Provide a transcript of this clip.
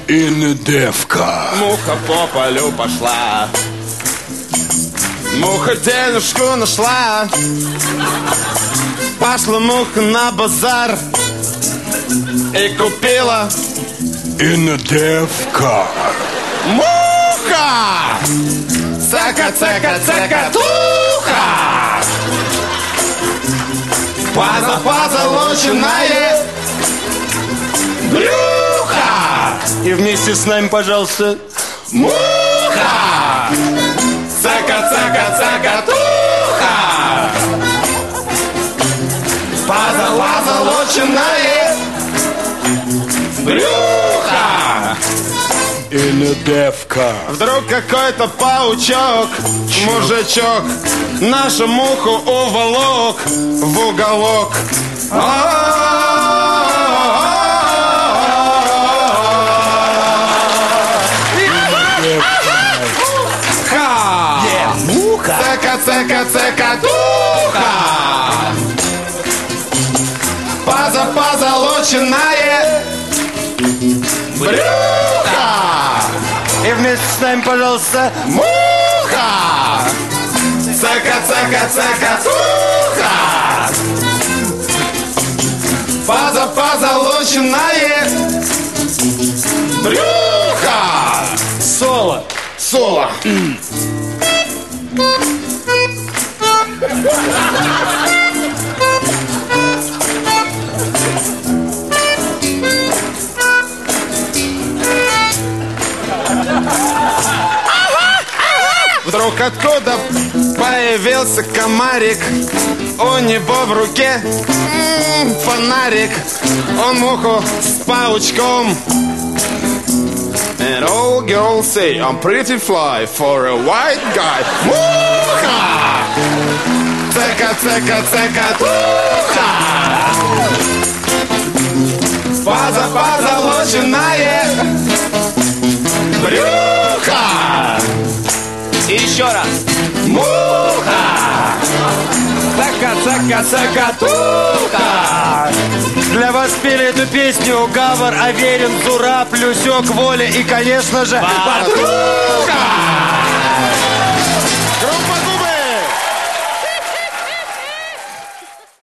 Инедевка. Муха по полю пошла, муха денежку нашла. Пошла муха на базар и купила Инедевка. муха. Цека, цека, цекатуха. Позолоченное брюхо. И вместе с нами, пожалуйста. Муха. Цека, цека, цекатуха. Позолоченное брюхо. Инедевка. Вдруг какой-то паучок, мужичок, нашу муху уволок в уголок. Муха. Цека, цека, цекатуха. Позолоченное брюхо. И вместе с нами, пожалуйста. Муха. Цека, цека, цекатуха. Позолоченное брюхо. Соло. Соло. Вдруг откуда появился комарик, у него в руке фонарик, он муху с паучком. And all girls say I'm pretty fly for a white guy. Муха! Цека, цека, цекатуха. Позолоченное брюхо. И еще раз. Муха! Цека, цека, цекатуха. Для вас пели эту песню Гавр, Аверин, Зураб, Люсек, Воля и, конечно же, Батруха!